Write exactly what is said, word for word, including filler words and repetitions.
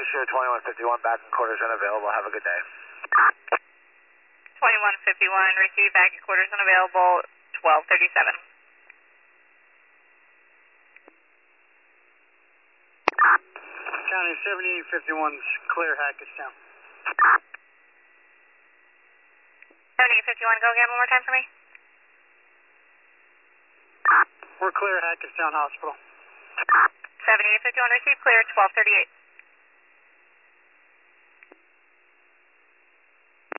Sure, twenty-one fifty-one, back in quarters unavailable. Have a good day. twenty-one fifty-one, receive back in quarters unavailable, twelve thirty-seven. County seventy-eight fifty-one's clear Hackettstown. seventy-eight fifty-one, go again one more time for me. We're clear Hackettstown Hospital. seventy-eight fifty-one, receive clear, twelve thirty-eight.